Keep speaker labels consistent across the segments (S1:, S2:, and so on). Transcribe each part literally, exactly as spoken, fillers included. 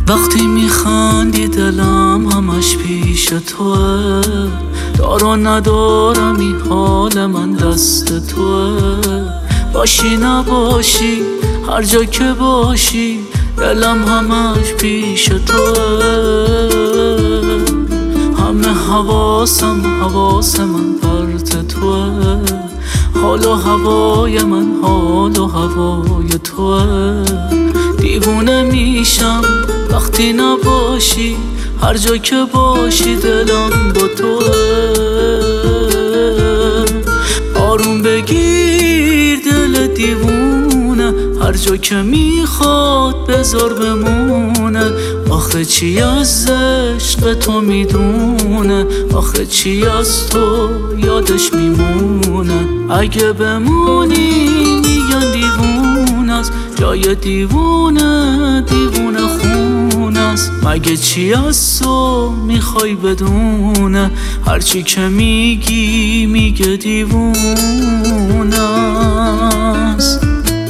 S1: وقتی میخندی دلم همش پیش توه، دار و ندارم این حال من دست توه. باشی نباشی هر جا که باشی دلم همش پیش توه. همه حواسم حواس من پرت توه، حال و هوای من حال و هوای توه. دیوونه میشم وقتی نباشی، هر جا که باشی دلم با توه. آروم بگیر دل دیوونه، هر جا که میخواد بذار بمونه. آخه چی از عشق تو میدونه، آخه چی از تو یادش میمونه. اگه بمونی میگن دیوونه است، جای دیوونه دیوونه خونه است. مگه چی از تو میخوای بدونه، هرچی که میگی میگه دیوونه است.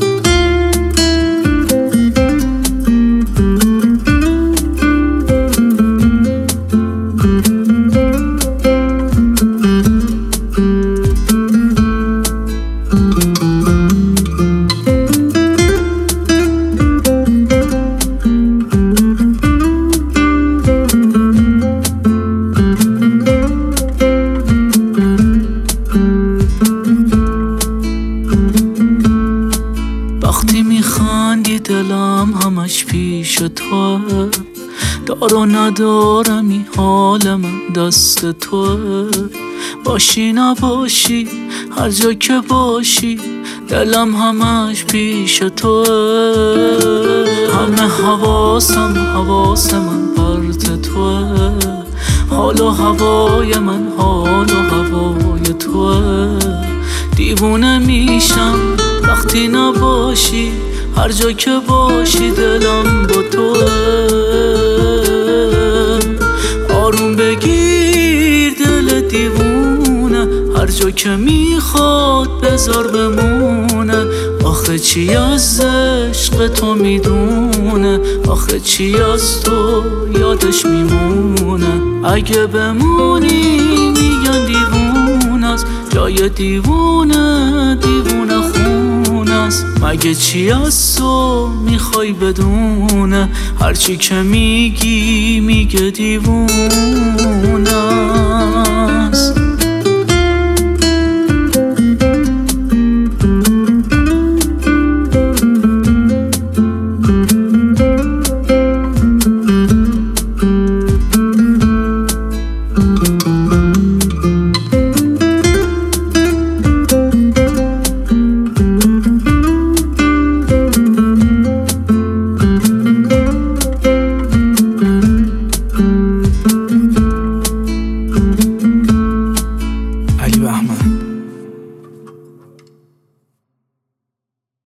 S1: وقتی میخندی دلم همش پیش توه، دار و ندارم این حال من دست توه. باشی نباشی هر جا که باشی دلم همش پیش توه. همه حواسم حواس من پرت توه، حال و هوای من حال و هوای توه. دیوونه میشم وقتی نباشی، هر جا که باشی دلم با توه. آروم بگیر دل دیوونه، هر جا که میخواد بذار بمونه. آخه چی از عشق تو میدونه، آخه چی از تو یادش میمونه. اگه بمونی میگن دیوونه است، جای دیوونه دیوونه خونه است. مگه چی از تو میخوای بدونه، هرچی که میگی میگه دیوونه است.